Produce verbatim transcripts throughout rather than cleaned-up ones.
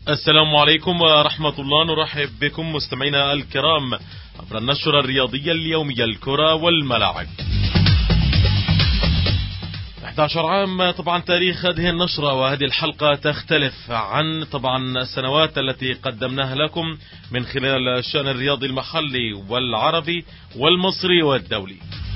السلام عليكم ورحمة الله. نرحب بكم مستمعينا الكرام عبر النشرة الرياضية اليومية الكرة والملاعب. أحد عشر عام طبعا تاريخ هذه النشرة، وهذه الحلقة تختلف عن طبعا السنوات التي قدمناها لكم من خلال الشأن الرياضي المحلي والعربي والمصري والدولي.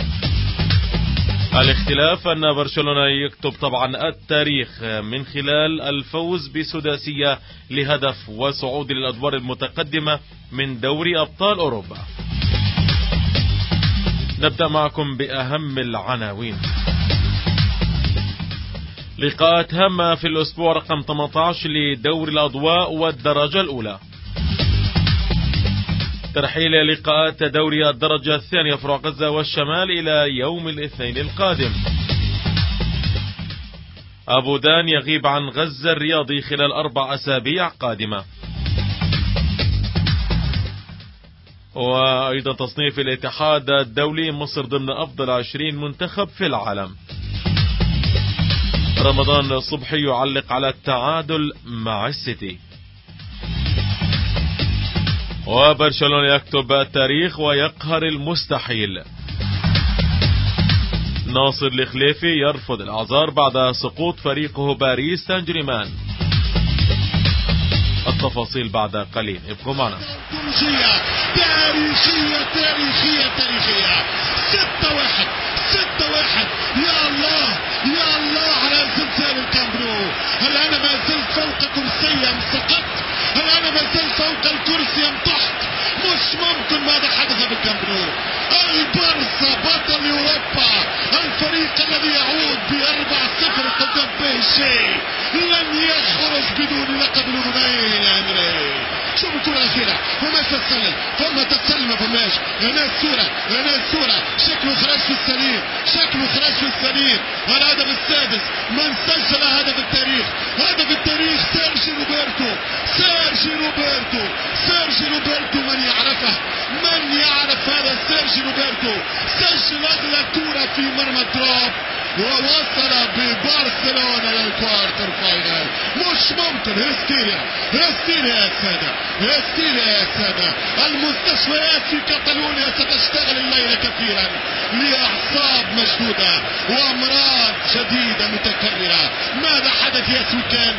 الاختلاف أن برشلونة يكتب طبعا التاريخ من خلال الفوز بسداسية لهدف وصعود للأدوار المتقدمة من دوري أبطال أوروبا. نبدأ معكم بأهم العناوين. لقاءات هامة في الأسبوع رقم ثمانية عشر لدوري الأضواء والدرجة الأولى. ترحيل لقاءات دوري الدرجة الثانية فروع غزة والشمال إلى يوم الاثنين القادم. أبو دان يغيب عن غزة الرياضي خلال أربع أسابيع قادمة. وأيضا تصنيف الاتحاد الدولي، مصر ضمن أفضل عشرين منتخب في العالم. رمضان صبحي يعلق على التعادل مع السيتي. وبرشلونة يكتب التاريخ ويقهر المستحيل. ناصر الخليفي يرفض الاعذار بعد سقوط فريقه باريس سان جيرمان. التفاصيل بعد قليل، ابقوا معنا. تاريخية تاريخية تاريخية تاريخية ستة واحد ستة واحد. يا الله يا الله على زلزال الكامب نو. هل انا ما زلت فوق كرسي ام سقطت؟ هل انا ما زلت فوق الكرسي ام تحت؟ مش ممكن ماذا حدث بالكامب نو. البارسا بطل اوروبا، الفريق الذي يعود بأربع صفر قدام بيشي لن يخرج بدون لقب الأممين يا أندري. شوف الكرة الأخيرة، فما تتسلل فما تتسلل ما فماش. هنا الصورة هنا الصورة شكله خرج في السليم شكله خرج في السليم. الهدف السادس من سجل هدف التاريخ هدف التاريخ سيرجي روبرتو سيرجي روبرتو سيرجي روبرتو من يعرفه من يعرف هذا سيرجي روبرتو. سجل أغلى كرة في مرمى تراب ووصل ببرشلونة للكوارتر فاينل. مش ممكن. هستيريا هستيريا يا سادة هستيريا يا سادة. المستشفيات في كاتالونيا ستشتغل الليلة كثيرا لأعصاب مشدودة وأمراض شديدة متكررة. ماذا حدث يا سوكان؟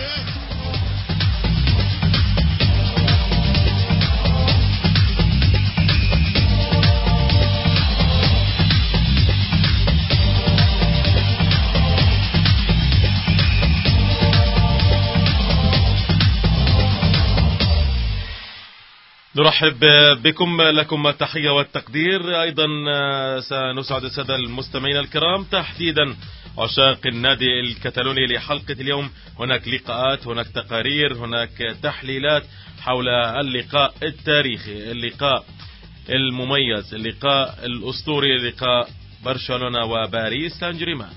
نرحب بكم، لكم التحية والتقدير. أيضا سنسعد السادة المستمعين الكرام، تحديدا عشاق النادي الكتالوني، لحلقة اليوم. هناك لقاءات، هناك تقارير، هناك تحليلات حول اللقاء التاريخي، اللقاء المميز، اللقاء الأسطوري، لقاء برشلونة وباريس سان جيرمان.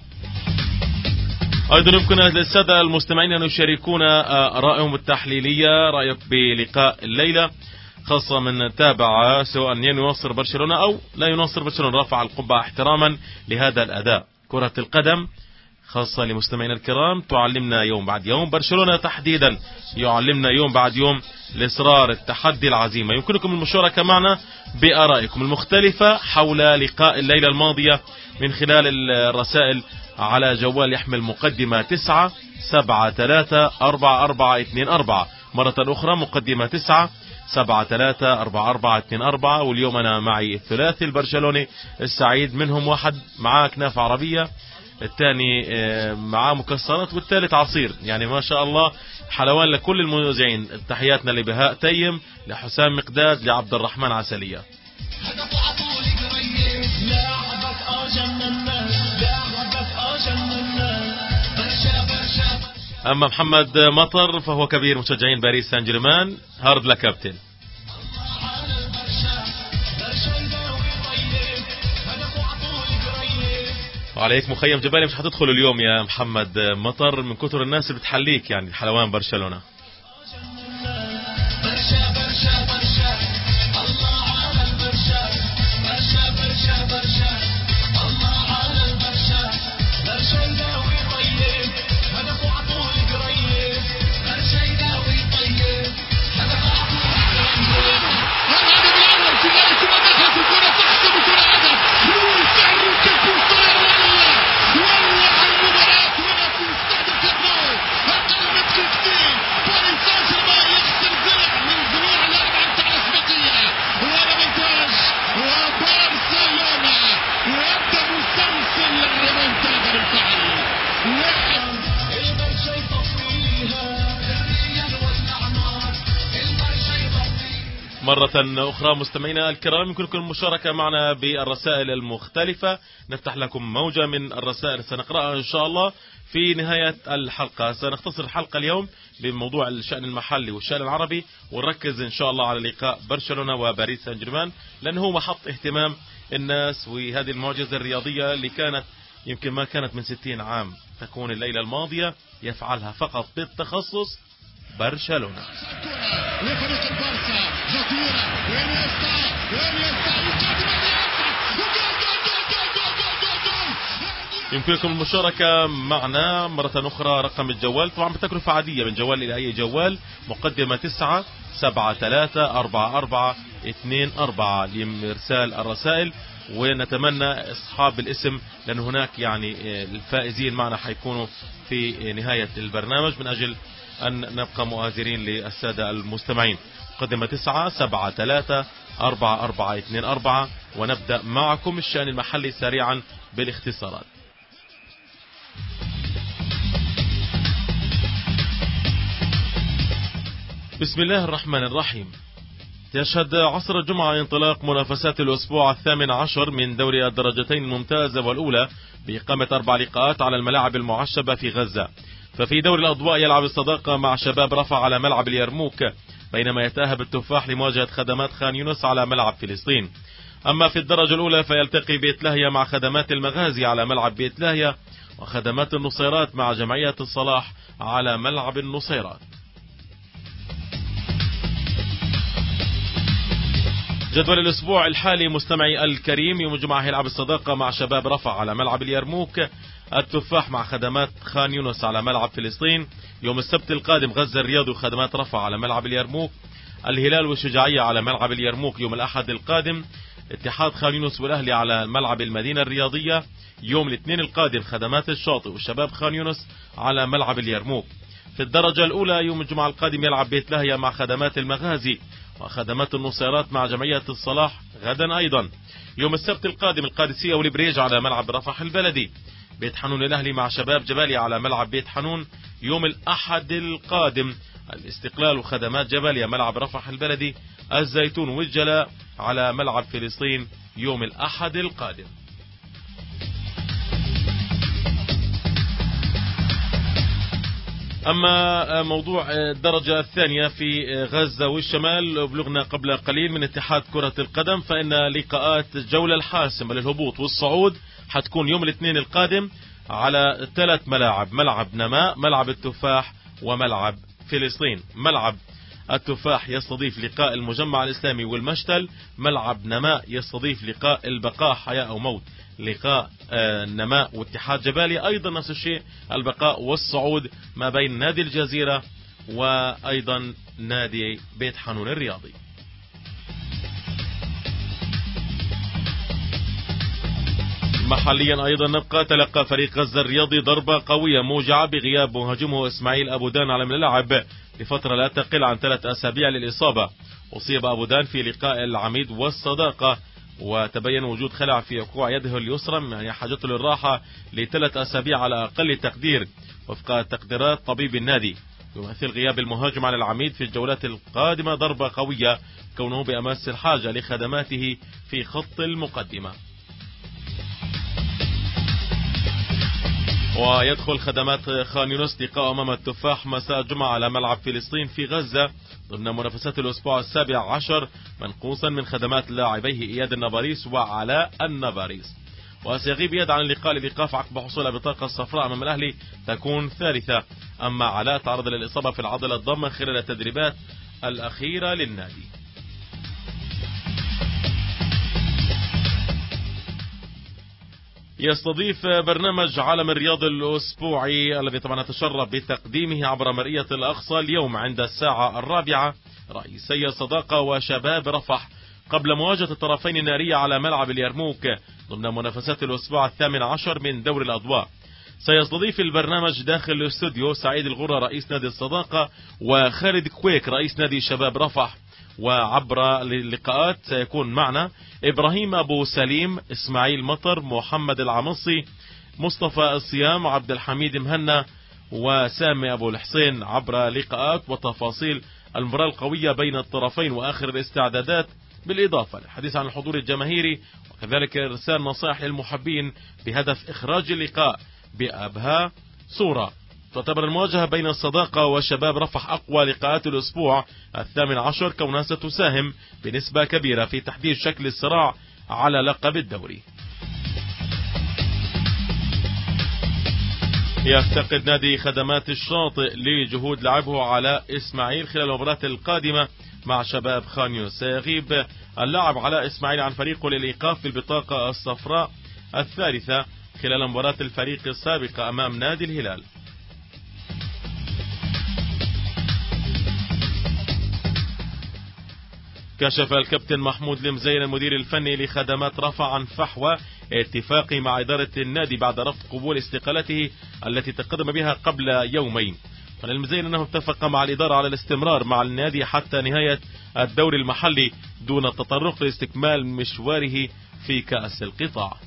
أيضا يمكن للسادة المستمعين أن يشاركونا آرائهم التحليلية، رأيك بلقاء الليلة، خاصة من تابع سواء ينصر برشلونة أو لا ينصر برشلونة، رفع القبعة احتراما لهذا الأداء. كرة القدم خاصة لمستمعين الكرام تعلمنا يوم بعد يوم، برشلونة تحديدا يعلمنا يوم بعد يوم الإصرار، التحدي، العزيمة. يمكنكم المشاركة معنا بآرائكم المختلفة حول لقاء الليلة الماضية من خلال الرسائل على جوال يحمل مقدمة تسعة سبعة ثلاثة أربعة أربعة اثنين أربعة. مرة أخرى مقدمة تسعة سبعة ثلاثة أربعة أربعة اثنين أربعة. واليوم أنا معي الثلاثي البرشلوني السعيد، منهم واحد معاه كنافة عربية، الثاني معاه مكسرات، والثالث عصير. يعني ما شاء الله حلوان لكل المذيعين. تحياتنا لبهاء تيم، لحسام مقداد، لعبد الرحمن عسلية. أما محمد مطر فهو كبير مشجعين باريس سان جيرمان. هارد لك كابتن. وعليك مخيم جبالي، مش هتدخل اليوم يا محمد مطر من كتر الناس اللي بتحليك، يعني حلوان برشلونة. مرة أخرى مستمعينا الكرام يمكنكم المشاركة معنا بالرسائل المختلفة. نفتح لكم موجة من الرسائل سنقرأها إن شاء الله في نهاية الحلقة. سنختصر الحلقة اليوم بموضوع الشأن المحلي والشأن العربي، ونركز إن شاء الله على لقاء برشلونة وباريس سان جيرمان، لأنه هو محط اهتمام الناس، وهذه المعجزة الرياضية اللي كانت يمكن ما كانت من ستين عام تكون الليلة الماضية يفعلها فقط بالتخصص برشلونة. لفريق البارسا خطيرة وانيستا وانيستا يمكنكم المشاركة معنا مرة أخرى. رقم الجوال طبعا بتكلفة عادية من جوال إلى أي جوال، مقدمة تسعة سبعة ثلاثة أربعة أربعة اثنين أربعة لإرسال الرسائل، ونتمنى أصحاب الاسم لأن هناك يعني الفائزين معنا حيكونوا في نهاية البرنامج من أجل أن نبقى مؤازرين للسادة المستمعين. مقدمة تسعة سبعة ثلاثة أربعة أربعة اثنين أربعة، ونبدأ معكم الشأن المحلي سريعا بالاختصارات. بسم الله الرحمن الرحيم. يشهد عصر الجمعة انطلاق منافسات الأسبوع الثامن عشر من دوري الدرجتين الممتازة والأولى بإقامة أربع لقاءات على الملاعب المعشبة في غزة. ففي دوري الأضواء يلعب الصداقة مع شباب رفح على ملعب اليرموك، بينما يتأهب التفاح لمواجهة خدمات خان يونس على ملعب فلسطين. أما في الدرجة الأولى فيلتقي بيت لاهيا مع خدمات المغازي على ملعب بيت لاهيا، وخدمات النصيرات مع جمعية الصلاح على ملعب النصيرات. جدول الأسبوع الحالي مستمعي الكريم: يوم الجمعة يلعب الصداقة مع شباب رفح على ملعب اليرموك، التفاح مع خدمات خان يونس على ملعب فلسطين. يوم السبت القادم غزة الرياض وخدمات رفح على ملعب اليرموك، الهلال والشجاعية على ملعب اليرموك. يوم الأحد القادم اتحاد خان يونس والأهلي على ملعب المدينة الرياضية. يوم الاثنين القادم خدمات الشاطئ والشباب خان يونس على ملعب اليرموك. في الدرجة الأولى يوم الجمعة القادم يلعب بيت لاهيا مع خدمات المغازي، وخدمات النصيرات مع جمعية الصلاح غدا أيضا. يوم السبت القادم القادسية والبريج على ملعب رفح البلدي. بيت حنون الأهلي مع شباب جباليا على ملعب بيت حنون. يوم الأحد القادم الاستقلال وخدمات جباليا ملعب رفح البلدي. الزيتون والجلاء على ملعب فلسطين يوم الأحد القادم. أما موضوع الدرجة الثانية في غزة والشمال، بلغنا قبل قليل من اتحاد كرة القدم فإن لقاءات الجولة الحاسمة للهبوط والصعود حتكون يوم الاثنين القادم على ثلاث ملاعب: ملعب نماء، ملعب التفاح، وملعب فلسطين. ملعب التفاح يستضيف لقاء المجمع الإسلامي والمشتل، ملعب نماء يستضيف لقاء البقاء حياة أو موت، لقاء النماء واتحاد جبالي أيضا نفس الشيء البقاء والصعود ما بين نادي الجزيرة وأيضا نادي بيت حنون الرياضي. محليا أيضا نبقى. تلقى فريق غزة الرياضي ضربة قوية موجعة بغياب مهاجمه إسماعيل أبو دان على الملعب لفترة لا تقل عن ثلاث أسابيع للإصابة. أصيب أبو دان في لقاء العميد والصداقة، وتبين وجود خلع في كوع يده اليسرى، يعني حاجته للراحة لثلاث أسابيع على أقل تقدير وفق تقديرات طبيب النادي. يمثل غياب المهاجم على العميد في الجولات القادمة ضربة قوية، كونه بأمس الحاجة لخدماته في خط المقدمة. ويدخل خدمات خان يونس لقاء أمام التفاح مساء الجمعة على ملعب فلسطين في غزة ضمن منافسات الأسبوع السابع عشر، منقوصا من خدمات لاعبيه إياد النباريس وعلاء النباريس. وسيغيب إياد عن اللقاء لإيقاف عقب حصول بطاقة صفراء أمام الأهلي تكون ثالثة. أما علاء تعرض للإصابة في العضلة الضمة خلال التدريبات الأخيرة للنادي. يستضيف برنامج عالم الرياض الأسبوعي الذي طبعا نتشرف بتقديمه عبر مرئية الأقصى اليوم عند الساعة الرابعة رئيسي صداقة وشباب رفح قبل مواجهة الطرفين النارية على ملعب اليرموك ضمن منافسات الأسبوع الثامن عشر من دوري الأضواء. سيستضيف البرنامج داخل الاستوديو سعيد الغرة رئيس نادي الصداقة وخالد كويك رئيس نادي شباب رفح. وعبر اللقاءات سيكون معنا إبراهيم أبو سليم، إسماعيل مطر، محمد العمصي، مصطفى الصيام، عبد الحميد مهنا، وسامي أبو الحسين عبر لقاءات وتفاصيل المباراة القوية بين الطرفين وآخر الاستعدادات، بالإضافة للحديث عن الحضور الجماهيري وكذلك إرسال نصائح للمحبين بهدف إخراج اللقاء بأبهى صورة. تعتبر المواجهة بين الصداقة وشباب رفح أقوى لقاءات الأسبوع الثامن عشر، كونها ستساهم بنسبة كبيرة في تحديد شكل الصراع على لقب الدوري. يفتقد نادي خدمات الشاطئ لجهود لعبه على إسماعيل خلال المباراة القادمة مع شباب خانيو. سيغيب اللاعب علاء إسماعيل عن فريقه للإيقاف بالبطاقة الصفراء الثالثة خلال مباراة الفريق السابقة أمام نادي الهلال. كشف الكابتن محمود المزين المدير الفني لخدمات رفح عن فحوى اتفاقه مع إدارة النادي بعد رفض قبول استقالته التي تقدم بها قبل يومين. قال المزين أنه اتفق مع الإدارة على الاستمرار مع النادي حتى نهاية الدوري المحلي دون التطرق لاستكمال مشواره في كأس القطاع.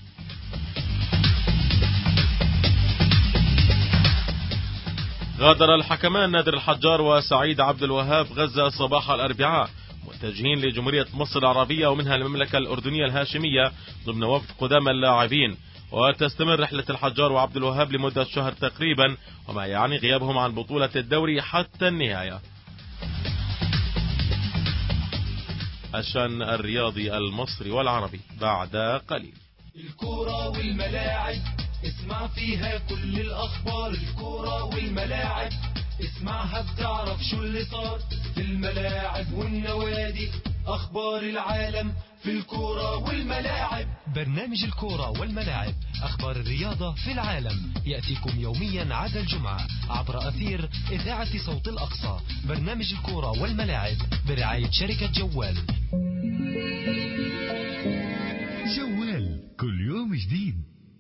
غادر الحكمان نادر الحجار وسعيد عبد الوهاب غزة صباح الأربعاء متجهين لجمهورية مصر العربية ومنها المملكة الأردنية الهاشمية ضمن وفد قدام اللاعبين، وتستمر رحلة الحجار وعبد الوهاب لمدة شهر تقريبا، وما يعني غيابهم عن بطولة الدوري حتى النهاية. الشأن الرياضي المصري والعربي بعد قليل. الكرة والملاعب اسمع فيها كل الأخبار، الكرة والملاعب اسمعها بتعرف شو اللي صار في الملاعب والنوادي، أخبار العالم في الكرة والملاعب. برنامج الكرة والملاعب، أخبار الرياضة في العالم، يأتيكم يوميا عدا الجمعة عبر أثير إذاعة صوت الأقصى. برنامج الكرة والملاعب برعاية شركة جوال. جوال كل يوم جديد.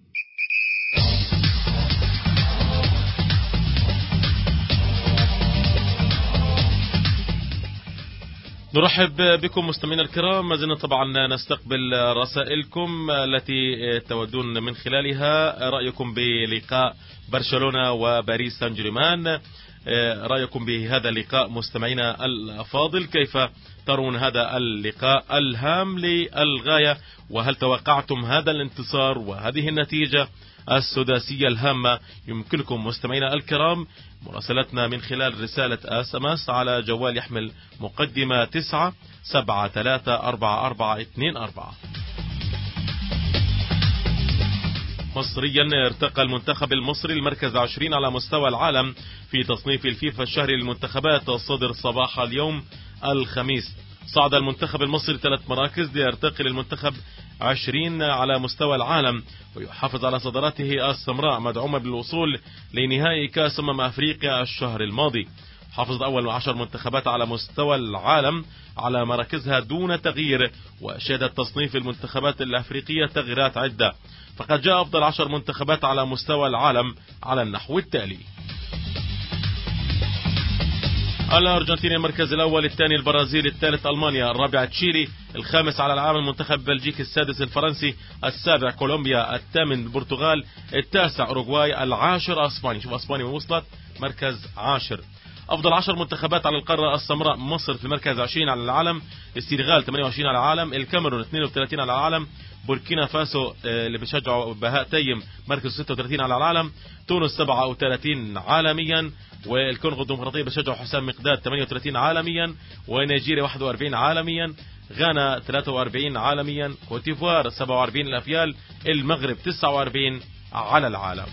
نرحب بكم مستمعينا الكرام، ما زلنا طبعا نستقبل رسائلكم التي تودون من خلالها رأيكم بلقاء برشلونة وباريس سان جيرمان. رأيكم بهذا اللقاء مستمعينا الأفاضل، كيف ترون هذا اللقاء الهام للغاية، وهل توقعتم هذا الانتصار وهذه النتيجة السداسية الهامة؟ يمكنكم مستمعينا الكرام مراسلتنا من خلال رسالة اس ام اس على جوال يحمل مقدمة تسعة سبعة ثلاثة أربعة أربعة اثنين أربعة. مصريا، ارتقى المنتخب المصري المركز عشرين على مستوى العالم في تصنيف الفيفا الشهري للمنتخبات الصادر صباح اليوم الخميس. صعد المنتخب المصري ثلاث مراكز ليرتقي للمنتخب عشرين على مستوى العالم ويحافظ على صدارته السمراء مدعومة بالوصول لنهائي كأس أمم أفريقيا الشهر الماضي. حافظت أول عشر منتخبات على مستوى العالم على مراكزها دون تغيير، وشهدت تصنيف المنتخبات الأفريقية تغييرات عدة، فقد جاء أفضل عشر منتخبات على مستوى العالم على النحو التالي: الأرجنتين المركز الأول، الثاني البرازيل، الثالث ألمانيا، الرابع تشيلي، الخامس على العالم المنتخب بلجيكا، السادس الفرنسي، السابع كولومبيا، الثامن البرتغال، التاسع أوروغواي، العاشر أسبانيا. شوف أسبانيا وصلت مركز عاشر. أفضل عشر منتخبات على القارة السمراء: مصر في المركز عشرين على العالم، السنغال ثمانية وعشرين على العالم، الكاميرون اثنين وثلاثين على العالم، بوركينا فاسو اللي بيشجعوا بهاء تيم مركز ستة وثلاثين على العالم، تونس سبعة وثلاثين عالميا، والكونغو الديمقراطية بيشجعوا حسام مقداد ثمانية وثلاثين عالميا، ونيجيريا واحد وأربعين عالميا، غانا ثلاثة وأربعين عالميا، كوتيفوار سبعة وأربعين الأفيال، المغرب تسعة وأربعين على العالم.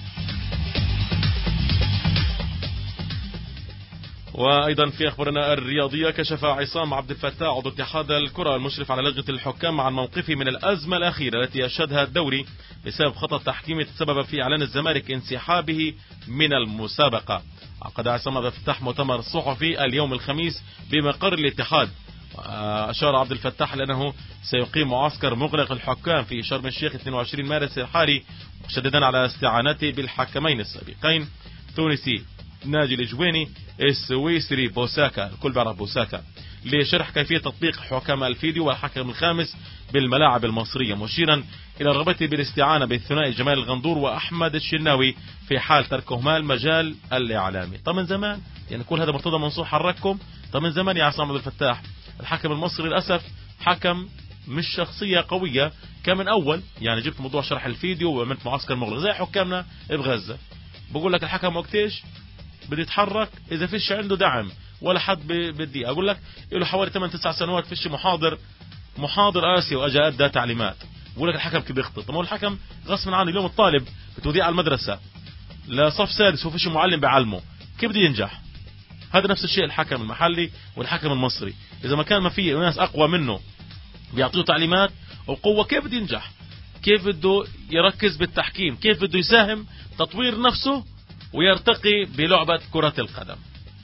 وأيضا في أخبارنا الرياضية، كشف عصام عبد الفتاح عضو اتحاد الكرة المشرف على لجنة الحكام عن موقفه من الأزمة الأخيرة التي يشهدها الدوري بسبب خطأ تحكيمي تسبب في إعلان الزمالك انسحابه من المسابقة. عقد عصام عبد الفتاح مؤتمر صحفي اليوم الخميس بمقر الاتحاد، أشار عبد الفتاح لأنه سيقيم معسكر مغلق الحكام في شرم الشيخ اثنين وعشرين مارس الحالي، مشددا على استعانته بالحكمين السابقين التونسي ناجي الجويني، السويسري بوساكا، الكل بيعرف بوساكا. لشرح كيفية تطبيق حكام الفيديو والحكم الخامس بالملاعب المصرية، مشيرا إلى رغبته بالاستعانة بالثنائي جمال الغندور وأحمد الشناوي في حال تركهما المجال الإعلامي. طب من زمان يعني كل هذا مرتضى منصور حرككم. طب من زمان يا عصام عبد الفتاح الحكم المصري للأسف حكم مش شخصية قوية كمن أول. يعني جبت موضوع شرح الفيديو وعملت معسكر مغلق زي حكامنا بغزة، بقول لك الحكم وقتيش بده يتحرك إذا فيش عنده دعم ولا حد بدي أقول لك له حوالي ثمانية تسعة سنوات فيش محاضر محاضر آسيا وأجا أدى تعليمات. بقول لك الحكم كيف بيخطط. طب الحكم غصبا عنه اليوم الطالب بتوديه على المدرسة لصف سادس وفيش معلم بيعلمه كيف بده ينجح؟ هذا نفس الشيء الحكم المحلي والحكم المصري، إذا ما كان ما في ناس أقوى منه بيعطيه تعليمات وقوة كيف بده ينجح؟ كيف بده يركز بالتحكيم؟ كيف بده يساهم تطوير نفسه ويرتقي بلعبة كرة القدم؟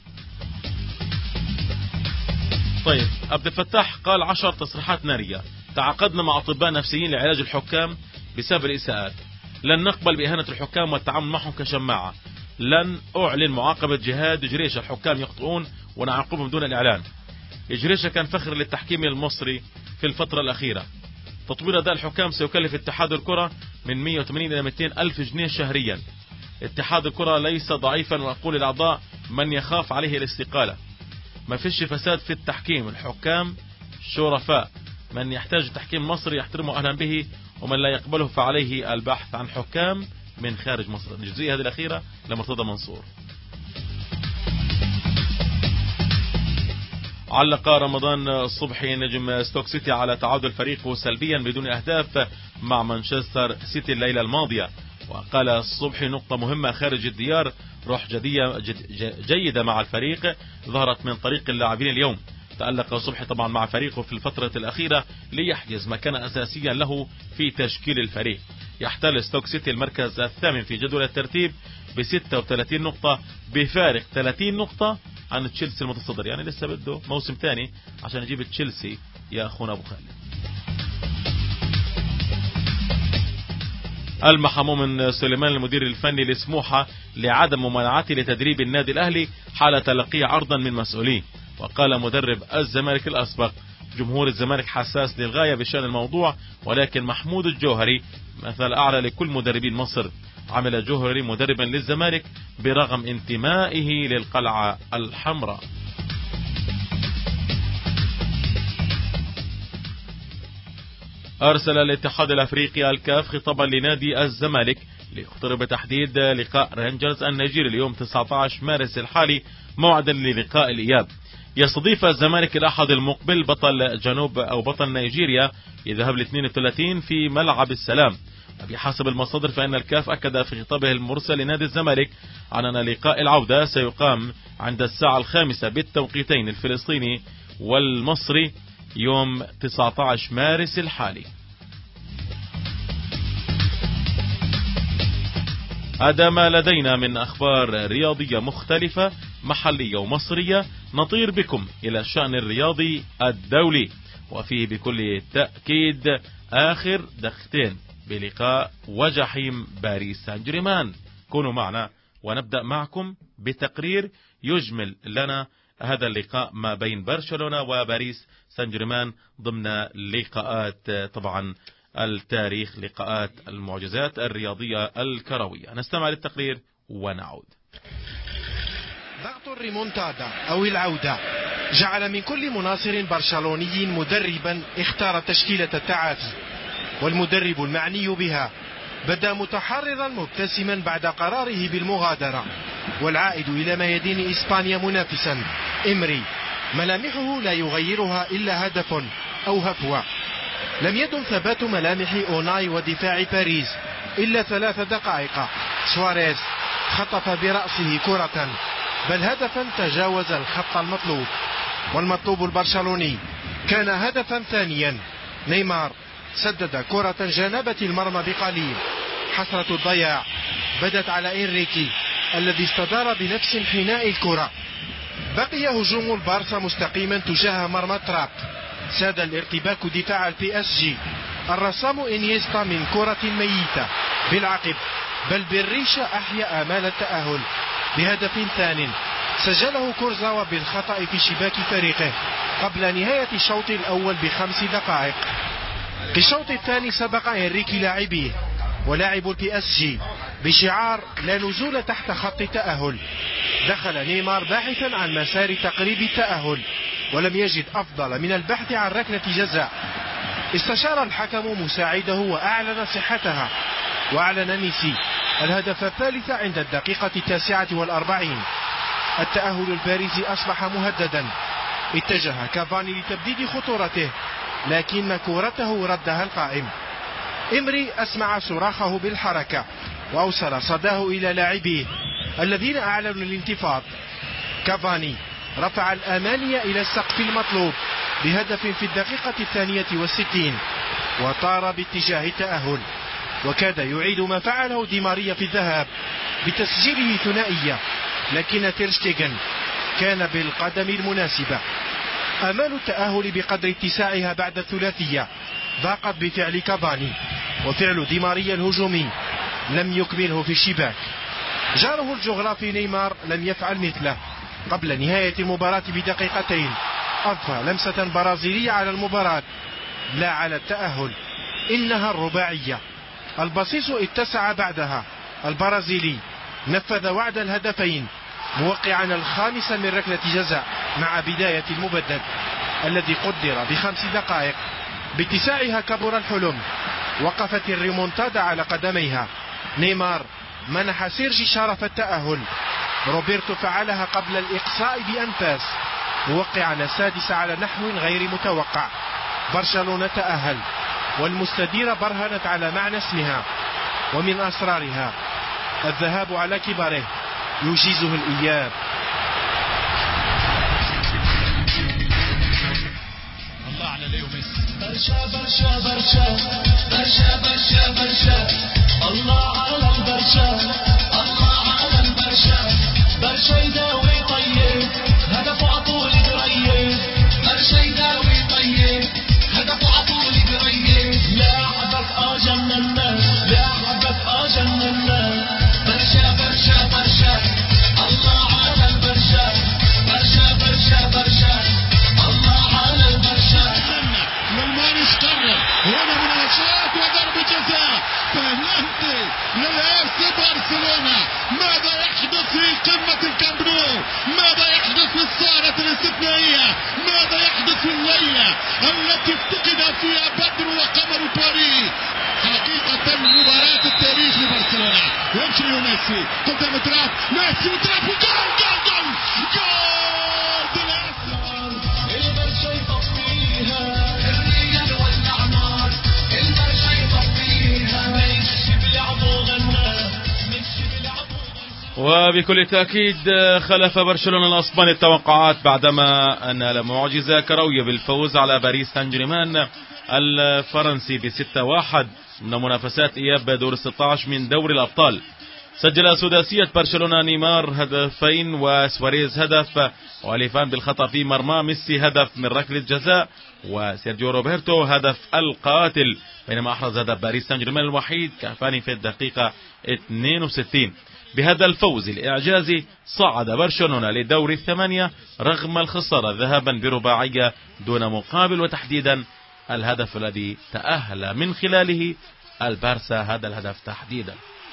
طيب عبد الفتاح قال عشر تصريحات نارية. تعاقدنا مع أطباء نفسيين لعلاج الحكام بسبب الإساءات. لن نقبل بإهانة الحكام والتعامل معهم كشماعة. لن أعلن معاقبة جهاد جريشة. الحكام يخطئون ونعاقبهم دون الإعلان. جريشة كان فخر للتحكيم المصري في الفترة الأخيرة. تطوير أداء الحكام سيكلف اتحاد الكرة من مئة وثمانين إلى مئتين ألف جنيه شهريا. اتحاد الكرة ليس ضعيفا، وأقول الأعضاء من يخاف عليه الاستقالة. ما فيش فساد في التحكيم، الحكام شرفاء، من يحتاج التحكيم مصري يحترمه أهلا به، ومن لا يقبله فعليه البحث عن حكام من خارج مصر. الجزئية هذه الأخيرة لمرتضى منصور. علق رمضان الصبحي نجم ستوك سيتي على تعادل فريقه سلبيا بدون أهداف مع مانشستر سيتي الليلة الماضية، وقال الصبحي نقطة مهمة خارج الديار، روح جدية جيدة مع الفريق ظهرت من طريق اللاعبين اليوم. تألق الصبحي طبعا مع فريقه في الفترة الأخيرة ليحجز مكانا أساسيا له في تشكيل الفريق. يحتل ستوك سيتي المركز الثامن في جدول الترتيب ب ستة وثلاثين نقطة بفارق ثلاثين نقطة عن تشيلسي المتصدر. يعني لسه بده موسم ثاني عشان يجيب تشيلسي يا أخونا أبو خالد. ألمح مؤمن سليمان المدير الفني لسموحة لعدم ممانعته لتدريب النادي الأهلي حال تلقيه عرضا من مسؤولين. وقال مدرب الزمالك الأسبق جمهور الزمالك حساس للغاية بشأن الموضوع، ولكن محمود الجوهري مثل أعلى لكل مدربين مصر. عمل الجوهري مدربا للزمالك برغم انتمائه للقلعة الحمراء. أرسل الاتحاد الأفريقي الكاف خطابا لنادي الزمالك ليخطر بتحديد لقاء رينجرز النيجيري اليوم تسعة عشر مارس الحالي موعدا للقاء الإياب. يستضيف الزمالك الأحد المقبل بطل جنوب أو بطل نيجيريا يذهب ل اثنين وثلاثين في ملعب السلام. بحسب المصادر فإن الكاف أكد في خطابه المرسل لنادي الزمالك عن أن لقاء العودة سيقام عند الساعة الخامسة بالتوقيتين الفلسطيني والمصري يوم تسعة عشر مارس الحالي. هذا ما لدينا من أخبار رياضية مختلفة محلية ومصرية. نطير بكم إلى الشأن الرياضي الدولي، وفيه بكل تأكيد آخر دقيقتين بلقاء وجحيم باريس سان جيرمان. كونوا معنا ونبدأ معكم بتقرير يجمل لنا هذا اللقاء ما بين برشلونة وباريس سان جيرمان ضمن لقاءات طبعا التاريخ، لقاءات المعجزات الرياضية الكروية. نستمع للتقرير ونعود. ضغط الريمونتادا أو العودة جعل من كل مناصر برشلوني مدربا اختار تشكيلة التعافي، والمدرب المعني بها بدا متحررا مبتسما بعد قراره بالمغادرة، والعائد إلى ميادين إسبانيا منافسا إمري ملامحه لا يغيرها إلا هدف أو هفوة. لم يدم ثبات ملامح أوناي ودفاع باريس إلا ثلاث دقائق. سواريز خطف برأسه كرة بل هدفا تجاوز الخط المطلوب، والمطلوب البرشلوني كان هدفا ثانيا. نيمار سدد كرة جانبت المرمى بقليل. حسرة الضياع بدت على إنريكي الذي استدار بنفس حناء الكرة. بقي هجوم البارسا مستقيما تجاه مرمى تراب. ساد الارتباك دفاع البي اس جي. الرسام إنيستا من كرة ميتة بالعقب بل بالريشة أحيا آمال التأهل بهدف ثان سجله كورزاوا بالخطأ في شباك فريقه قبل نهاية الشوط الأول بخمس دقائق. في الشوط الثاني سبق إنريكي لاعبيه ولاعب البي اس جي بشعار لا نزول تحت خط التأهل. دخل نيمار باحثا عن مسار تقريب التأهل ولم يجد أفضل من البحث عن ركلة جزاء. استشار الحكم مساعده وأعلن صحتها، وأعلن ميسي الهدف الثالث عند الدقيقة التاسعة والأربعين. التأهل البارز أصبح مهددا. اتجه كافاني لتبديد خطورته لكن كورته ردها القائم. إمري أسمع صراخه بالحركة وأوصل صداه إلى لاعبيه الذين أعلنوا الانتفاض. كافاني رفع الأماني إلى السقف المطلوب بهدف في الدقيقة الثانية والستين وطار باتجاه التأهل، وكاد يعيد ما فعله دي ماريا في الذهاب بتسجيله ثنائية، لكن تيرشتيغن كان بالقدم المناسبة. آمال التأهل بقدر اتساعها بعد الثلاثية ضاقت بفعل كافاني، وفعل دي ماريا الهجومي لم يكمله في الشباك. جاره الجغرافي نيمار لم يفعل مثله. قبل نهاية المباراة بدقيقتين أضفى لمسة برازيلية على المباراة لا على التأهل، إنها الرباعية. البصيص اتسع بعدها. البرازيلي نفذ وعد الهدفين موقعا الخامس من ركلة جزاء مع بداية المبدل الذي قدر بخمس دقائق. باتساعها كبر الحلم. وقفت الريمونتادا على قدميها. نيمار منح سيرجي شرف التأهل. روبرتو فعلها قبل الإقصاء بأنفاس موقعا السادس على نحو غير متوقع. برشلونة تأهل، والمستديرة برهنت على معنى اسمها ومن أسرارها الذهاب على كبره يجيزه الإياب. الله على ليو ميسي. برشا برشا برشا برشا برشا برشا الله على البرشا، الله على البرشا. برشا يداوي طيب هدفه عطول قريب، برشا يداوي طيب هدفه عطول قريب. لاعبك اه جننا، لاعبك اه جننا. برشا برشا برشا الله على البرشا، برشا برشا برشا الله على البرشا. والمانيش قرر هنا مناوشات وضرب جزاء بلنتي للاس برشلونة. ماذا يحدث في قمة الكامب نو؟ ماذا يحدث في الصالة الاستثنائية؟ ماذا يحدث في الليلة التي افتقد فيها بدر وقمر باريس؟ حقيقة مباراة التاريخ لبرشلونة. يمشي ميسي قدام تراب، ميسي وتراب وجول جول جول جول دلاس. البرشا يطفيها الرجال والأعمار، البرشا يطفيها ميسي بلعبه غنى، ميسي بلعبه غنى. وبكل تأكيد خلف برشلونة الأسباني التوقعات بعدما نال معجزة كروية بالفوز على باريس سان جيرمان الفرنسي بستة واحد من منافسات إياب دور ستة عشر من دوري الأبطال. سجل سداسية برشلونة نيمار هدفين وسواريز هدف، والفان بالخطأ في مرمى. ميسي هدف من ركلة جزاء، وسيرجيو روبرتو هدف القاتل، بينما أحرز هدف باريس سان جيرمان الوحيد كافاني في الدقيقة اثنين وستين. بهذا الفوز الإعجازي صعد برشلونة لدور الثمانية رغم الخسارة ذهابا برباعية دون مقابل، وتحديدا الهدف الذي تأهل من خلاله البارسا هذا الهدف تحديدا.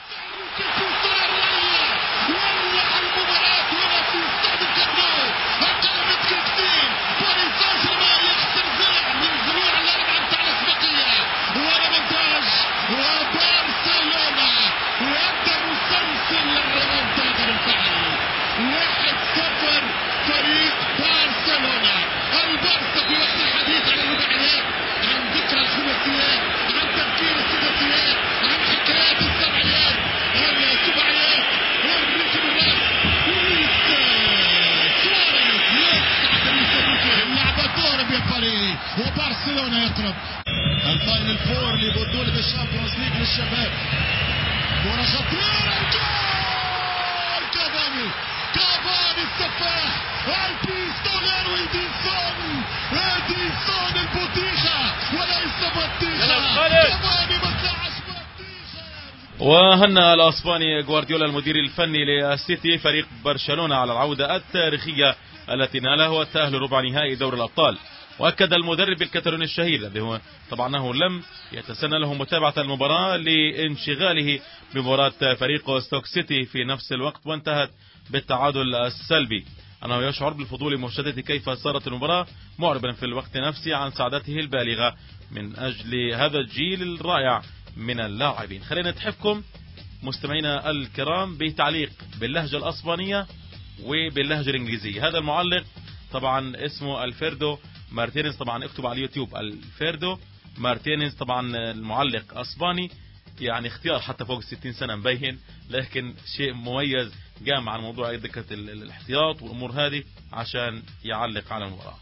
وبرشلونة يقرب الفاينل فور لبطولة الشامبيونز ليج للشباب. كرة خطيرة، جول كافاني، كافاني السفاح، البيستولير وإديسون، إديسون البطيخة وليس بطيخة. كافاني ما طلعش بطيخة. وهنأ الاسباني غوارديولا المدير الفني للسيتي فريق برشلونة على العودة التاريخية التي نالها والتأهل ربع نهائي دوري الابطال. واكد المدرب الكتالوني الشهير الذي هو طبعا انه لم يتسنى له متابعة المباراة لانشغاله بمباراة فريق ستوك سيتي في نفس الوقت وانتهت بالتعادل السلبي، انه يشعر بالفضول لمشاهدة كيف صارت المباراة، معربا في الوقت نفسه عن سعادته البالغة من اجل هذا الجيل الرائع من اللاعبين. خلينا نتحفكم مستمعينا الكرام بتعليق باللهجة الاسبانية وباللهجة الانجليزية. هذا المعلق طبعا اسمه الفيردو مارتينيز، طبعا اكتب على اليوتيوب الفيردو مارتينيز، طبعا المعلق اسباني، يعني اختيار حتى فوق الستين سنة مبين، لكن شيء مميز قام عن موضوع دكة الاحتياط والامور هذه عشان يعلق على المباراة.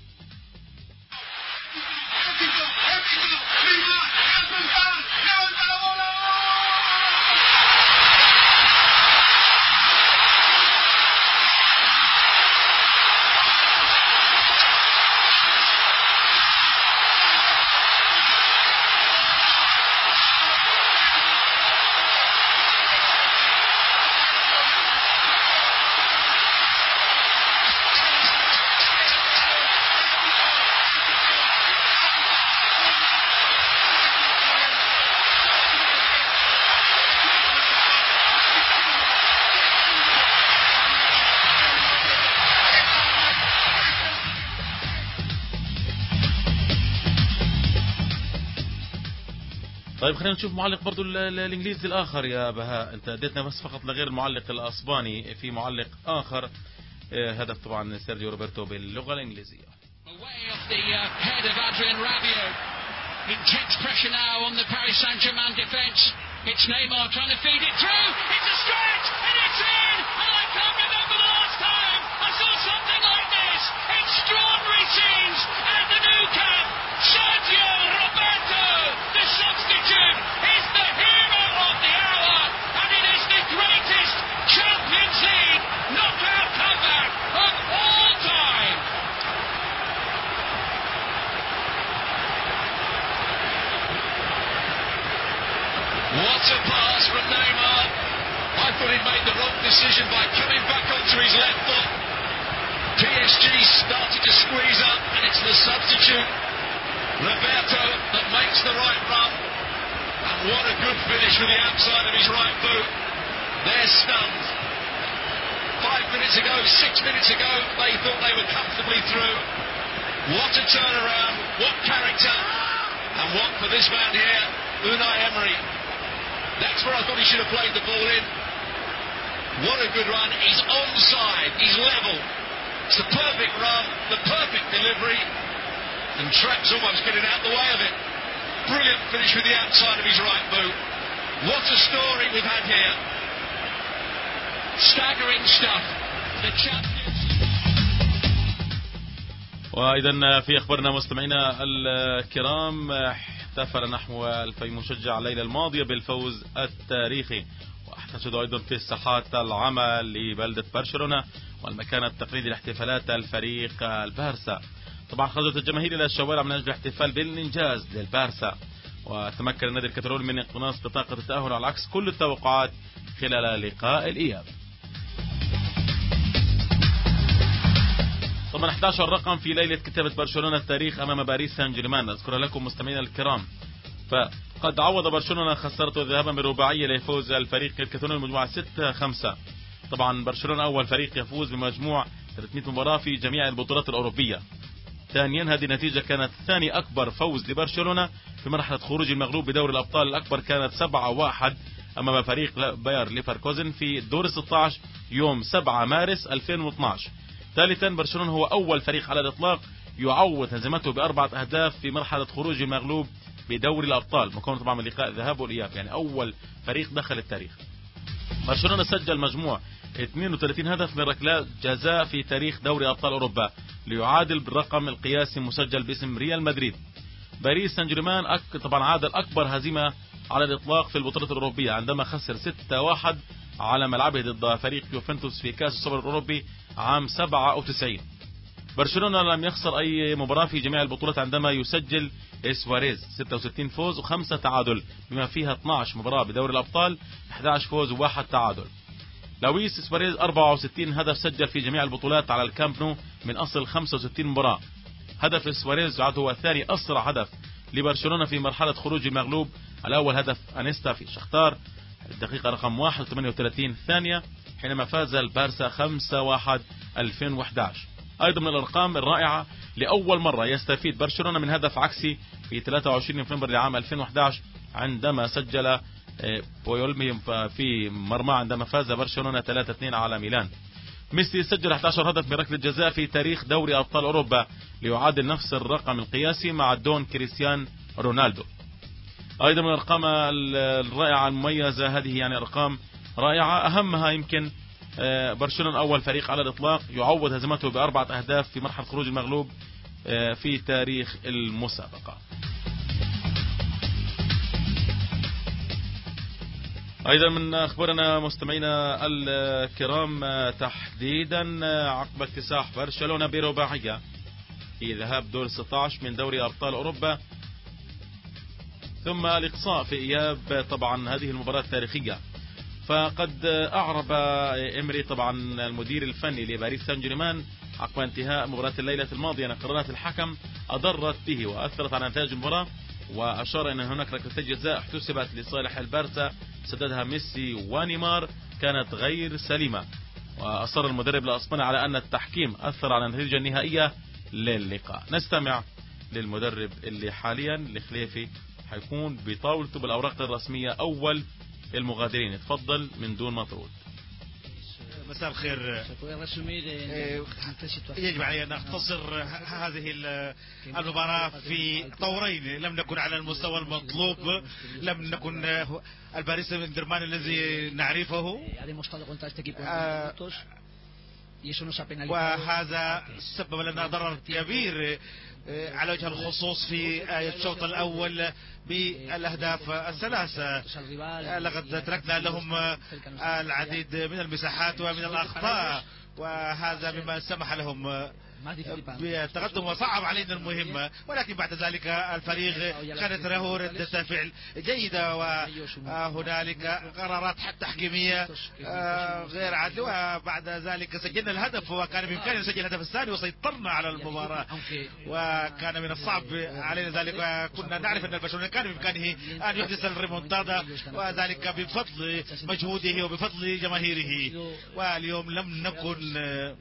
طيب خلينا نشوف معلق برضو الانجليزي الاخر يا بهاء، انت اديتنا بس فقط لغير المعلق الاسباني، في معلق اخر هدف طبعا سيرجيو روبرتو باللغه الانجليزيه. Sergio Roberto, the substitute, is the hero of the hour, and it is the greatest Champions League knockout comeback of all time. What a pass from Neymar. I thought he made the wrong decision by coming back onto his left foot. P S G started to squeeze up, and it's the substitute Roberto that makes the right run, and what a good finish with the outside of his right boot. They're stunned. Five minutes ago, six minutes ago, they thought they were comfortably through. What a turnaround, what character, and what for this man here, Unai Emery. That's where I thought he should have played the ball in. What a good run, he's onside, he's level. It's the perfect run, the perfect delivery. And Trapp's almost getting out the way of it. Brilliant finish with the outside of his right boot. What a story we've had here. Staggering stuff. The champions. وإذا في أخبارنا مستمعينا الكرام، احتفل نحو ألفي مشجع الليلة الماضية بالفوز التاريخي، واحتشدوا أيضا في ساحات العمل لبلدة برشلونة والمكان التقليدي لاحتفالات الفريق البارسا. طبعا خرجت الجماهير الى الشوارع من اجل الاحتفال بالانجاز للبارسا، وتمكن النادي الكتالوني من اقتناص بطاقة التأهل على عكس كل التوقعات خلال لقاء الإياب. طبعا أحد عشر رقم في ليلة كتابة برشلونة التاريخ امام باريس سان جيرمان، اذكر لكم مستمعينا الكرام. فقد عوض برشلونة خسارته ذهابا بالرباعية ليفوز الفريق الكتالوني المجموعة ستة خمسة. طبعا برشلونة اول فريق يفوز بمجموع ثلاثمئة مباراة في جميع البطولات الأوروبية. ثانيا هذه النتيجة كانت ثاني أكبر فوز لبرشلونة في مرحلة خروج المغلوب بدوري الأبطال. الأكبر كانت سبعة واحد أمام فريق باير ليفركوزن في دور ستة عشر يوم سبعة مارس ألفين واثني عشر. ثالثا برشلونة هو أول فريق على الإطلاق يعوض هزيمته بأربعة أهداف في مرحلة خروج المغلوب بدوري الأبطال، مكون طبعا من لقاء الذهاب والإياب، يعني أول فريق دخل التاريخ. برشلونة سجل مجموع اثنين وثلاثين هدف من ركلات جزاء في تاريخ دوري أبطال أوروبا، ليعادل بالرقم القياسي مسجل باسم ريال مدريد. باريس سان جيرمان أك... طبعا عادل أكبر هزيمة على الإطلاق في البطولة الأوروبية عندما خسر ستة واحد على ملعبه ضد فريق يوفنتوس في كأس السوبر الأوروبي عام سبعة وتسعين. برشلونة لم يخسر أي مباراة في جميع البطولات عندما يسجل سواريز ستة وستين فوز وخمسة تعادل، بما فيها اثنتي عشرة مباراة بدوري الأبطال، أحد عشر فوز وواحد تعادل. لويس سواريز أربعة وستين هدف سجل في جميع البطولات على الكامب نو من أصل خمسة وستين مباراة. هدف سواريز يعد هو ثاني أسرع هدف لبرشلونة في مرحلة خروج المغلوب. الأول هدف أنيستا في شختار الدقيقة رقم واحد وثمانية وثلاثين ثانية حينما فاز البارسا خمسة واحد ألفين وأحد عشر. أيضا من الأرقام الرائعة، لأول مرة يستفيد برشلونة من هدف عكسي في ثلاثة وعشرين نوفمبر لعام ألفين وأحد عشر عندما سجل بويول في مرمى عندما فاز برشلونة ثلاثة اثنين على ميلان. ميسي سجل أحد عشر هدف من ركلة جزاء في تاريخ دوري أبطال أوروبا ليعادل نفس الرقم القياسي مع دون كريستيان رونالدو. أيضا من الأرقام الرائعة المميزة، هذه يعني أرقام رائعة، أهمها يمكن برشلونة أول فريق على الإطلاق يعوض هزيمته بأربعة أهداف في مرحلة خروج المغلوب في تاريخ المسابقة. أيضا من أخبارنا مستمعينا الكرام تحديدا عقب اكتساح برشلونة برباعية في ذهاب دور ستة عشر من دوري أبطال أوروبا، ثم الإقصاء في إياب طبعا هذه المباراة التاريخية. فقد أعرب إمري طبعا المدير الفني لباريس سان جيرمان عقب انتهاء مباراة الليلة الماضية أن قرارات الحكم أضرت به وأثرت على نتائج المباراة، وأشار أن هناك ركلتي جزاء احتسبت لصالح البارسا سددها ميسي ونيمار كانت غير سليمة. وأصر المدرب الأسباني على أن التحكيم أثر على النتيجة النهائية للقاء. نستمع للمدرب اللي حاليا الخليفي حيكون بطاولته بالأوراق الرسمية أول المغادرين. تفضل من دون مطرود. مساء الخير. يجب علينا أن نختصر هذه المباراة في طورين. لم نكن على المستوى المطلوب، لم نكن الباريس سان جيرمان الذي نعرفه، وهذا سبب لنا ضرر كبير على وجه الخصوص في الشوط الأول بالأهداف الثلاثة. لقد تركنا لهم العديد من المساحات ومن الأخطاء، وهذا مما سمح لهم بالتقدم وصعب علينا المهمة. ولكن بعد ذلك الفريق كانت له ردة فعل جيدة، وهنالك قرارات تحكيمية غير عادلة، وبعد ذلك سجلنا الهدف وكان بإمكاننا نسجل الهدف الثاني وسيطرنا على المباراة، وكان من الصعب علينا ذلك. كنا نعرف أن برشلونة كان بإمكانه أن يحدث الريمونتادا، وذلك بفضل مجهوده وبفضل جماهيره. واليوم لم نكن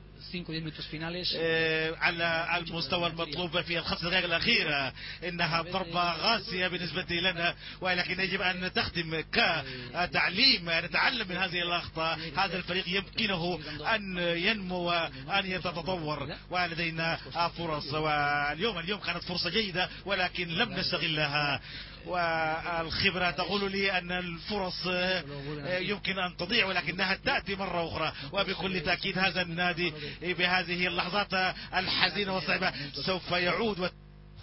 على المستوى المطلوب في الخمس دقائق الأخيرة. إنها ضربة غاسية بالنسبة لنا، ولكن يجب أن نستخدم كتعليم، نتعلم من هذه الأخطاء. هذا الفريق يمكنه أن ينمو وأن يتطور، ولدينا فرص، واليوم اليوم كانت فرصة جيدة ولكن لم نستغلها. والخبرة تقول لي أن الفرص يمكن أن تضيع ولكنها تأتي مرة أخرى، وبكل تأكيد هذا النادي بهذه اللحظات الحزينة والصعبة سوف يعود.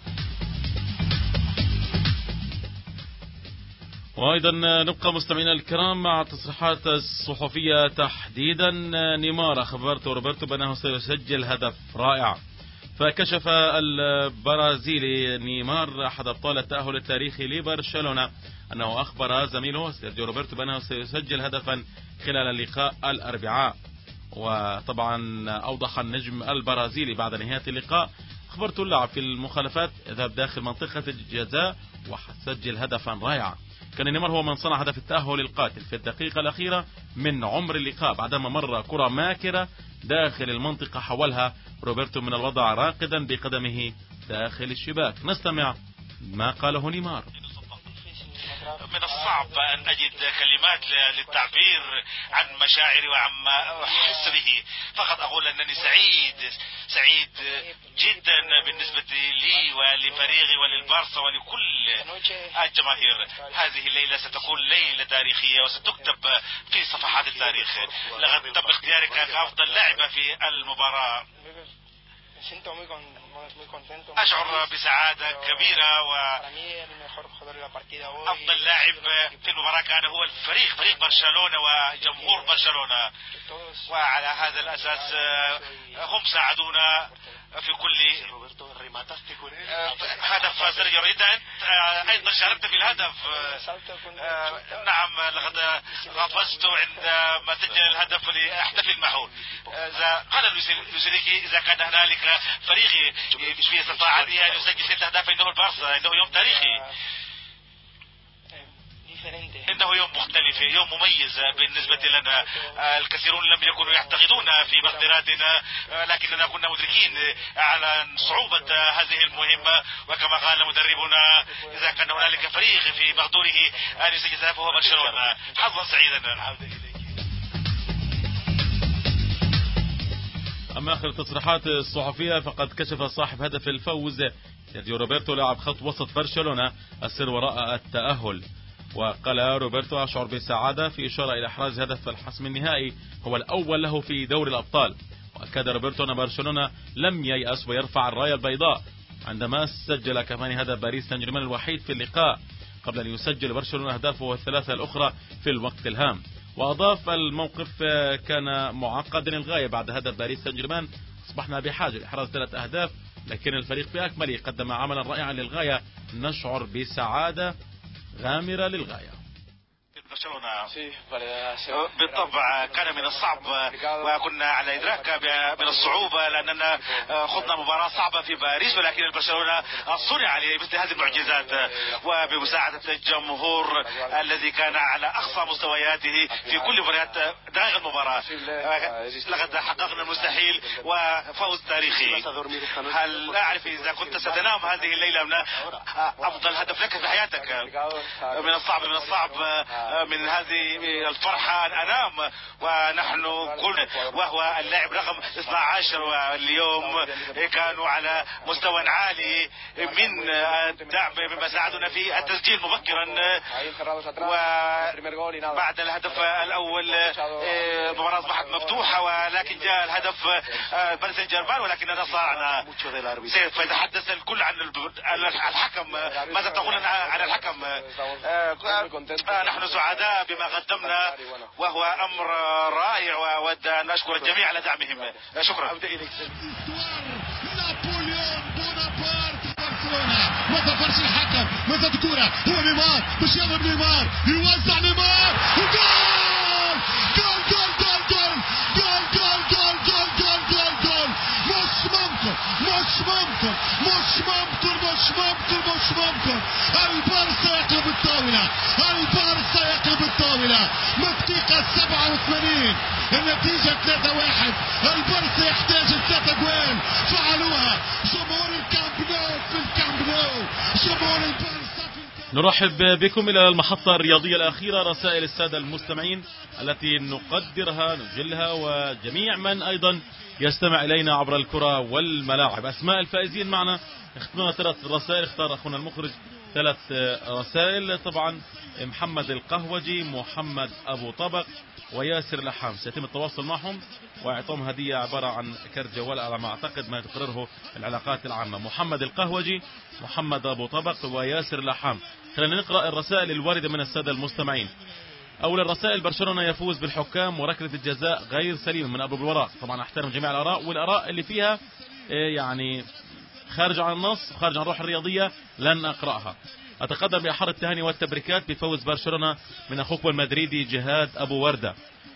وأيضا نبقى مستمعينا الكرام مع التصريحات الصحفية تحديدا نيمار. أخبرت روبرتو بأنه سيسجل هدف رائع. فكشف البرازيلي نيمار أحد أبطال التأهل التاريخي لبرشلونة أنه أخبر زميله سيرجيو روبرتو بأنه سيسجل هدفا خلال اللقاء الأربعاء. وطبعا أوضح النجم البرازيلي بعد نهاية اللقاء: أخبرت اللاعب في المخالفات اذهب داخل منطقة الجزاء وسجل هدفا رائعا. كان نيمار هو من صنع هدف التأهل القاتل في الدقيقة الأخيرة من عمر اللقاء بعدما مر كرة ماكرة داخل المنطقة حولها روبرتو من الوضع راقدا بقدمه داخل الشباك. نستمع ما قاله نيمار. من الصعب أن أجد كلمات للتعبير عن مشاعري وعما أحس به، فقط أقول أنني سعيد سعيد جدا بالنسبة لي ولفريقي وللبارسا ولكل الجماهير. هذه الليلة ستكون ليلة تاريخية وستكتب في صفحات التاريخ. لقد تم اختيارك كأفضل لاعب في المباراة. أشعر بسعادة كبيرة، وأفضل لاعب في المباراة كان هو الفريق فريق برشلونة وجمهور برشلونة، وعلى هذا الأساس هم ساعدونا في كل هدف سيرجيو ريتا. أيضا شاركت في الهدف. نعم لقد غفزت عندما سجل الهدف لأحتفل معه. قال لوزيريكي إذا كان هنالك فريق في استطاعته أن يسجل ست أهداف إنه البارسا، إنه يوم تاريخي، إنه يوم مختلف، يوم مميز بالنسبة لنا. الكثيرون لم يكونوا يعتقدون في مقدراتنا، لكننا كنا مدركين على صعوبة هذه المهمة. وكما قال مدربنا إذا كان هنالك فريق في مقدوره أن يسجل فهو برشلونة. حظا سعيدا. أما آخر التصريحات الصحفية فقد كشف صاحب هدف الفوز سيرجيو روبرتو لاعب خط وسط برشلونة السر وراء التأهل. وقال روبرتو: أشعر بسعادة، في إشارة إلى إحراز هدف الحسم النهائي هو الأول له في دوري الأبطال. وأكد روبرتو أن برشلونة لم ييأس ويرفع الراية البيضاء عندما سجل كمان هدف باريس سان جيرمان الوحيد في اللقاء قبل أن يسجل برشلونة أهدافه الثلاثة الأخرى في الوقت الهام. وأضاف: الموقف كان معقد للغاية بعد هدف باريس سان جيرمان، أصبحنا بحاجة لإحراز ثلاث أهداف، لكن الفريق بأكمله قدم عملا رائعا للغاية، نشعر بسعادة غامرة للغاية. برشلونة بالطبع كان من الصعب وكنا على إدراك من الصعوبة لأننا خضنا مباراة صعبة في باريس، ولكن برشلونة صنع لمثل هذه المعجزات وبمساعدة الجمهور الذي كان على أقصى مستوياته في كل مباريات دقائق المباراة. لقد حققنا المستحيل وفوز تاريخي. هل أعرف إذا كنت ستنام هذه الليلة من أفضل هدف لك في حياتك؟ من الصعب من الصعب من هذه الفرحة أن أنام ونحن كل وهو اللاعب رقم اثنا عشر، واليوم كانوا على مستوى عالي من الدعم مما ساعدنا في التسجيل مبكرا. وبعد الهدف الأول المباراة أصبحت مفتوحة، ولكن جاء الهدف باريس سان جيرمان ولكننا صارنا. سوف يتحدث الكل عن الحكم. ماذا تقول عن الحكم؟ نحن سعداء بما قدمنا وهو أمر رائع، وأود أن أشكر الجميع على دعمهم. شكرا. نابليون بونابرت برشلونة. ما ظفرش الحكم، ما زاد كورة، هو نيمار باش يضرب نيمار، يوزع نيمار، وجول جول جول جول جول جول جول جول جول جول جول. مش ممكن مش ممكن مش ممكن مش ممكن مش ممكن. البارسا يقلب الطاولة، البارسا يقلب الطاولة. الدقيقة سبعة وثمانين النتيجة ثلاثة واحد. البارسا يحتاج ثلاثة جوال، فعلوها جمهور الكامب نو في الكامب نو. جمهور البارسا نرحب بكم إلى المحطة الرياضية الأخيرة، رسائل السادة المستمعين التي نقدرها نجلها وجميع من أيضا يستمع إلينا عبر الكرة والملاعب. أسماء الفائزين معنا، اخترنا ثلاث رسائل، اختار أخونا المخرج ثلاث رسائل. طبعا محمد القهوجي، محمد أبو طبق، وياسر لحام. سيتم التواصل معهم وإعطائهم هدية عبارة عن كرت جوال على ما أعتقد ما تقرره العلاقات العامة. محمد القهوجي، محمد أبو طبق، وياسر لحام. خلينا نقرأ الرسائل الواردة من السادة المستمعين. أول الرسائل: برشلونة يفوز بالحكام وركلة الجزاء غير سليمة من أبو الوراء. طبعا أحترم جميع الآراء، والآراء اللي فيها يعني خارج عن النص خارج عن الروح الرياضية لن أقرأها. أتقدم بأحر التهاني والتبريكات بفوز برشلونة من أخوكم المدريدي جهاد أبو وردة.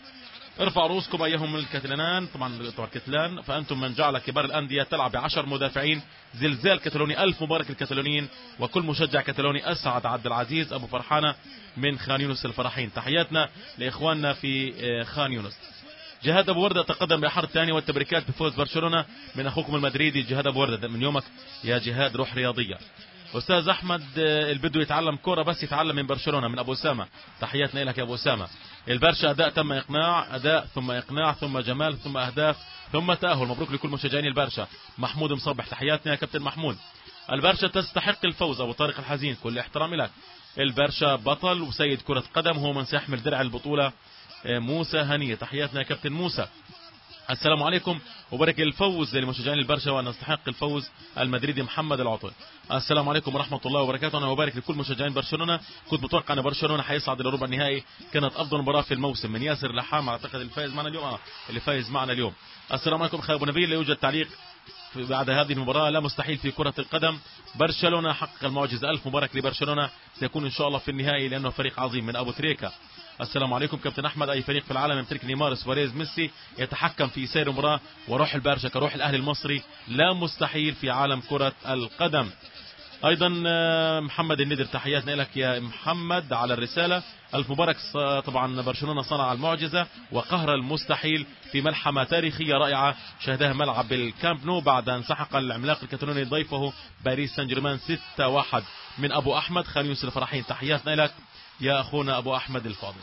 ارفع رؤوسكم أيهم الكتلانان، طبعا الكتلان، فأنتم من جعل كبار الأندية تلعب بعشر مدافعين. زلزال كتالوني، ألف مبارك الكتالونيين، وكل مشجع كتالوني أسعد. عبد العزيز أبو فرحانة من خان يونس الفرحين. تحياتنا لإخواننا في خان يونس. جهاد أبو وردة تقدم بأحر الثاني والتبريكات بفوز برشلونة من أخوكم المدريدي جهاد أبو وردة. من يومك يا جهاد روح رياضية. أستاذ أحمد البدو يتعلم كورة بس يتعلم من برشلونة من أبو أسامة. تحياتنا لك يا أبو أسامة. البرشا أداء تم إقناع، أداء ثم إقناع ثم جمال ثم أهداف ثم تأهل. مبروك لكل مشجعين البرشا. محمود مصبح، تحياتنا يا كابتن محمود. البرشا تستحق الفوز. أبو طارق الحزين، كل احترامي لك. البرشا بطل وسيد كرة قدم، هو من سيحمل درع البطولة. موسى هنية، تحياتنا يا كابتن موسى. السلام عليكم وبارك الفوز لمشجعين البرشا وأن نستحق الفوز. المدريدي محمد العطل. السلام عليكم ورحمة الله وبركاته. أنا وبارك لكل مشجعين برشلونة. كنت متوقع أن برشلونة حيصعد إلى ربع النهائي، كانت أفضل مباراة في الموسم. من ياسر لحام، أعتقد الفائز معنا اليوم، آه اللي فايز معنا اليوم. السلام عليكم أخي أبو نبيل. لا يوجد تعليق بعد هذه المباراة لا مستحيل في كرة القدم. برشلونة حقق المعجزة. ألف مبارك لبرشلونة، سيكون إن شاء الله في النهائي لأنه فريق عظيم. من أبو تريكة: السلام عليكم كابتن أحمد، أي فريق في العالم يمتلك نيمار سواريز ميسي يتحكم في سير المباراة وروح البرشا كروح الأهلي المصري لا مستحيل في عالم كرة القدم. أيضا محمد الندر: تحياتنا لك يا محمد على الرسالة. ألف مبارك. طبعا برشلونة صنع المعجزة وقهر المستحيل في ملحمة تاريخية رائعة شهدها ملعب الكامب نو بعد أن سحق العملاق الكتالوني ضيفه باريس سان جيرمان ستة واحد. من أبو أحمد: خالد يوسف الفرحين، تحياتنا لك يا أخونا أبو أحمد الفاضل.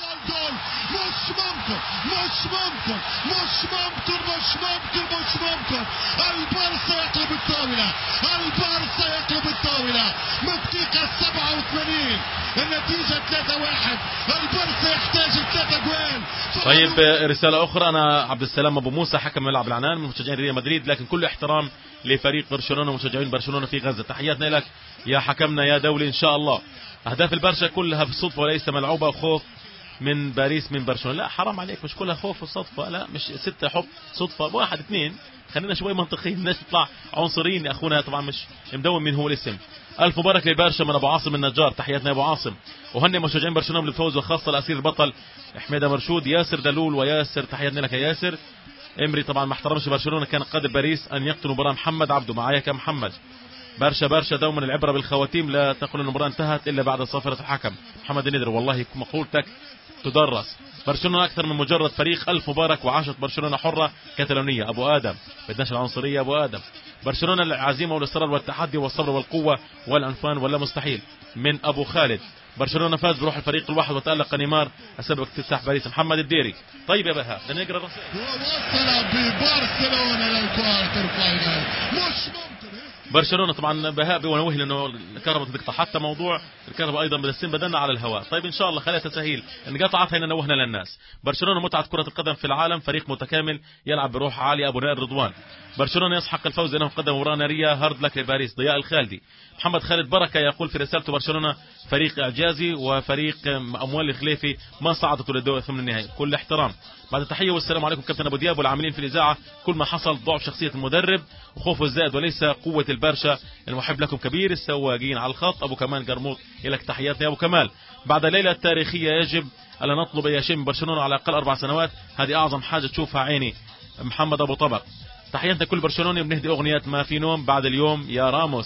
مش ممكن مش ممكن مش ممكن مش ممكن مش ممكن البارسا يقلب الطاولة، البارسا يقلب الطاولة من الدقيقة سبعة وثمانين، النتيجة ثلاثة واحد، البارسا يحتاج ثلاثة جوال. طيب رسالة أخرى: أنا عبد السلام أبو موسى حكم ملعب العنان من مشجعين ريال مدريد، لكن كل احترام لفريق برشلونة ومشجعين برشلونة في غزة، تحياتنا لك يا حكمنا يا دولي إن شاء الله. أهداف البرشا كلها في الصدفة وليس ملعوبة وخوف من باريس من برشلونة. لا حرام عليك، مش كلها خوف وصدفة، لا مش ستة حب صدفة، واحد اثنين، خلينا شوي منطقيين، الناس تطلع عنصريين يا أخونا، طبعا مش مدون من هو الاسم. ألف مبارك للبرشا من أبو عاصم النجار، تحياتنا يا أبو عاصم. وهني مشجعين برشلونة بالفوز وخاصة الأسير البطل حميدة مرشود ياسر دلول وياسر، تحياتنا لك يا ياسر. امري طبعا ما احترمش برشلونة، كان قادر باريس أن يقتل مباراة محمد عبده، معايا كمحمد. برشا برشا دوما العبرة بالخواتيم، لا تقول المباراة انتهت إلا بعد صافرة الحكم. محمد الندر: والله مقولتك تدرس. برشلونة أكثر من مجرد فريق. ألف مبارك وعاشت برشلونة حرة كتالونية. أبو آدم: بدناش العنصرية أبو آدم. برشلونة العزيمة والإصرار والتحدي والصبر والقوة والعنفان ولا مستحيل. من أبو خالد: برشلونة فاز بروح الفريق الواحد وتألق نيمار السبب اكتساح باريس. محمد الديري: طيب يا بهاء بدنا نقرا الرسائل. ووصل ببرشلونة للكوارتر فاينل، مش ممكن. برشلونة طبعا بهاء بينوه لانه الكهرباء تقطع، حتى موضوع الكهرباء ايضا بالسن بدلنا على الهواء. طيب ان شاء الله خليها تسهيل، انقطعت هنا نوهنا للناس. برشلونة متعة كرة القدم في العالم، فريق متكامل يلعب بروح عالية. ابو نائر رضوان: برشلونة يسحق الفوز لانه قدم مباراة نارية. هارد لك لباريس. ضياء الخالدي. محمد خالد بركة يقول في رسالته: برشلونة فريق اعجازي وفريق اموال الخليفي ما صعدته للدور ثمن النهائي، كل احترام. بعد التحية والسلام عليكم كابتن ابو دياب والعاملين في الاذاعة، كل ما حصل ضعف شخصية المدرب وخوفه الزائد وليس قوة البرشا. المحب لكم كبير السواقين على الخط. ابو كمال قرموط: لك تحياتنا يا ابو كمال. بعد ليلة تاريخية يجب ألا نطلب أي شيء من برشلونة على الأقل أربع سنوات، هذه أعظم حاجة تشوفها عيني. محمد أبو طبق: تحياتنا كل برشلوني، بنهدي أغنية ما في نوم بعد اليوم يا راموس.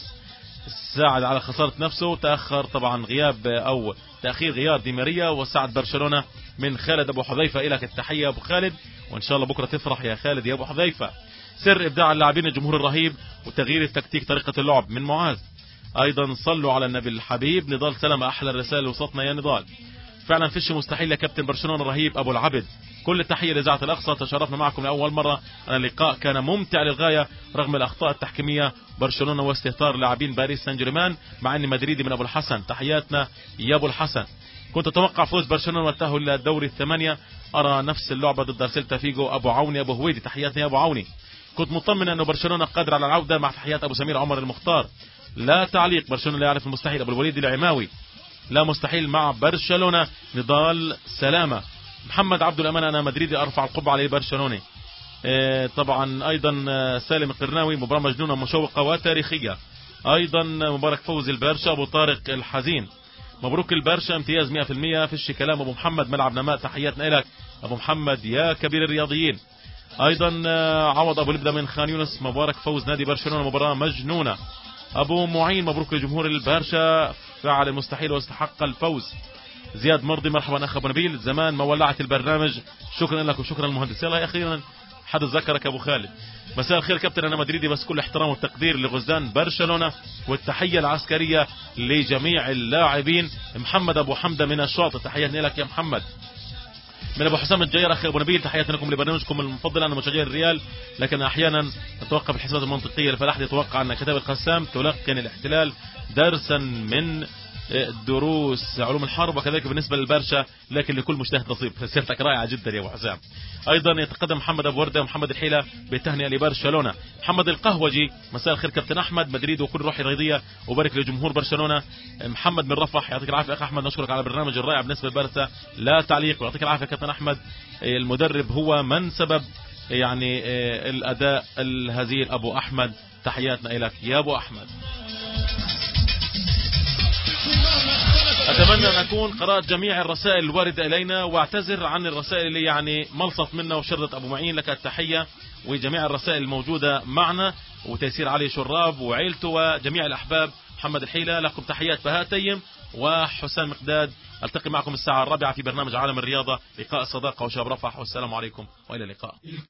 ساعد على خسارة نفسه، تأخر طبعا غياب أو تأخير غياب دي ماريا وساعد برشلونة. من خالد أبو حذيفة: إلك التحية أبو خالد، وإن شاء الله بكرة تفرح يا خالد يا أبو حذيفة. سر إبداع اللاعبين الجمهور الرهيب وتغيير التكتيك طريقة اللعب. من معاذ. أيضا صلوا على النبي الحبيب. نضال سلامة: أحلى الرسائل وصلتنا يا نضال. فعلا فيش مستحيل يا كابتن برشلونة الرهيب أبو العبد. كل التحية لإذاعة الأقصى، تشرفنا معكم لأول مرة. أنا اللقاء كان ممتع للغاية رغم الأخطاء التحكيمية برشلونة واستهتار لاعبين باريس سان جيرمان، مع أني مدريدي من أبو الحسن. تحياتنا يا أبو الحسن. كنت أتوقع فوز برشلونة والتأهل إلى الدوري الثمانية، أرى نفس اللعبة ضد سيلتا فيجو. أبو عوني أبو هويدي: تحياتنا يا أبو عوني. كنت مطمن أنه برشلونة قادر على العودة، مع تحيات أبو سمير عمر المختار. لا تعليق، برشلونة لا يعرف المستحيل. أبو الوليد العماوي: لا مستحيل مع برشلونة. نضال سلامة. محمد عبد الأمان: أنا مدريدي أرفع القبعة على برشلونة. اه طبعا أيضا سالم القرناوي: مباراة مجنونة مشوقة وتاريخية. أيضا مبارك فوز البرشا. أبو طارق الحزين: مبروك البرشا، امتياز مئة بالمئة فيش كلام. أبو محمد: ملعب نماء، تحياتنا لك أبو محمد يا كبير الرياضيين. أيضا عوض أبو لبدة من خان يونس: مبارك فوز نادي برشلونة، مباراة مجنونة. أبو معين: مبروك لجمهور البرشا، فعل المستحيل واستحق الفوز. زياد مرضي: مرحبا أخ أبو نبيل، زمان ما ولعت البرنامج، شكرا لك وشكرا المهندس. يلا أخيرا حد ذكرك أبو خالد. مساء الخير كابتن، أنا مدريدي بس كل احترام والتقدير لغزلان برشلونة، والتحية العسكرية لجميع اللاعبين. محمد أبو حمدة من الشاطئ: تحياتنا لك يا محمد. من ابو حسام الجير: اخي ابو نبيل، تحياتي لكم لبرنامجكم المفضل. انا مشجع الريال لكن احيانا اتوقع بالحسابات المنطقيه، فلا احد يتوقع ان كتاب القسام تلقن الاحتلال درسا من دروس علوم الحرب، وكذلك بالنسبه للبرشا، لكن لكل مجتهد نصيب. سيرتك رائعه جدا يا ابو حسام. ايضا يتقدم محمد ابو ورده ومحمد الحيله بالتهنئه لبرشلونه. محمد القهوجي: مساء الخير كابتن احمد، مدريد وكل روحي رياضيه، وبارك لجمهور برشلونه. محمد من رفح: يعطيك العافيه اخ احمد، نشكرك على البرنامج الرائع بالنسبه للبرشا، لا تعليق. ويعطيك العافيه كابتن احمد، المدرب هو من سبب يعني الأداء الهزيل أبو أحمد. تحياتنا إليك يا أبو أحمد. أتمنى أن أكون قرأت جميع الرسائل الواردة إلينا، واعتذر عن الرسائل اللي يعني ملصت منا وشردت أبو معين. لك التحية وجميع الرسائل الموجودة معنا، وتيسير علي شراب وعيلته وجميع الأحباب. محمد الحيلة لكم تحيات بهاء تيم وحسام مقداد. ألتقي معكم الساعة الرابعة في برنامج عالم الرياضة، لقاء الصداقة وشباب رفح، والسلام عليكم وإلى اللقاء.